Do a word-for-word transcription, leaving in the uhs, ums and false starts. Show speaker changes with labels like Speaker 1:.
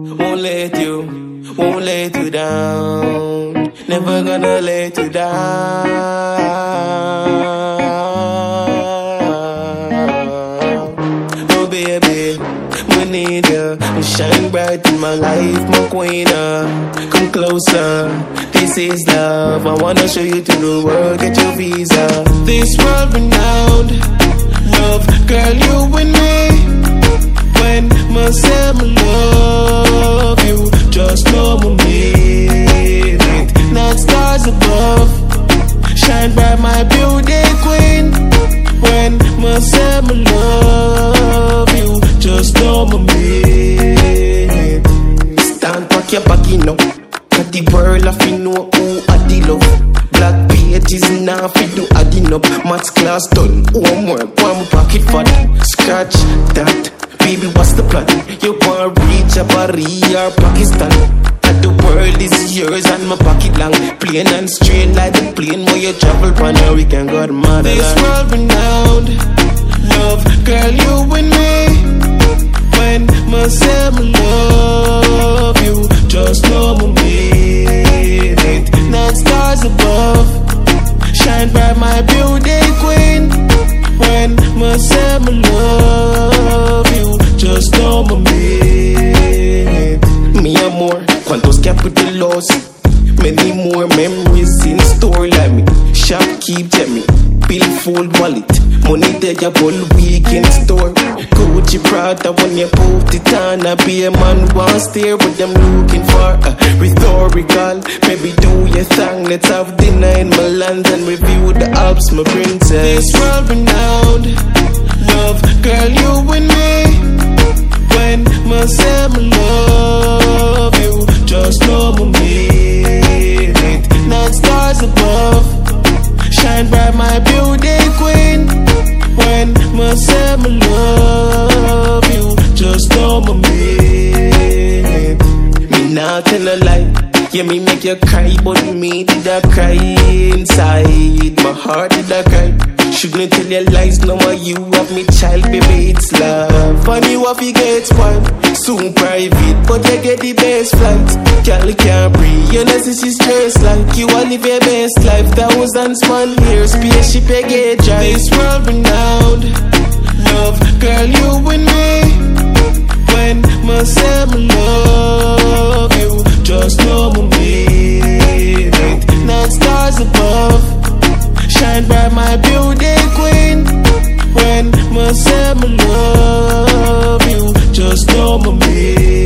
Speaker 1: won't let you, won't let you down. Never gonna let you down. Oh baby, we need you. Shine bright in my life, my queen. Come closer, this is love. I wanna show you to the world, get your visa. This world renowned love, girl, you and me. When I say I love you, just know I mean it. Not stars above, shine bright, my beauty queen. When I say I love you, just know I mean it. Stand back your back, you know. Cause the world of you know who I the love. Black pages now fi do adding up. Maths class done, homework, one pocket fat. Scratch that, baby, what's the plan? You wanna reach a Paris or Pakistan? And the world is yours and my pocket long. Plain and straight like the plane where you travel pan. Now we can go to motherland. This world renowned love, girl, you and me. When I say I love you, just know I mean it. Not stars above, shine bright, my beauty queen. When I say I love you, just know I mean it. Me and more, quantos capitalos. Many more memories in store like me. Shop keep me, billfold wallet. Money there you all week in store. Gucci Prada when you put it on. I be a man one stare what them looking for. uh, Rhetorical, maybe do your thing. Let's have dinner in my land and review the Alps, my princess. This world renowned love, girl, you and me. When I say I love you, just know I mean it. Not stars above, shine bright, my beauty queen. When I say I love you, just know I mean it. Me not tell a lie, yeah, me make you cry, but me did I cry inside. My heart did I cry. Shouldn't tell your lies, no more you have me child, baby, it's love. And you have to get spoiled, soon private, but you get the best flight. Girl, can't breathe, you know this is stress like you all live your best life. Thousands man here, spaceship you get drive. This world renowned love, girl, you and me. When I say I love you, just know I mean it. Not stars above, shine bright, my beauty queen. When I say I love you, just know I mean it.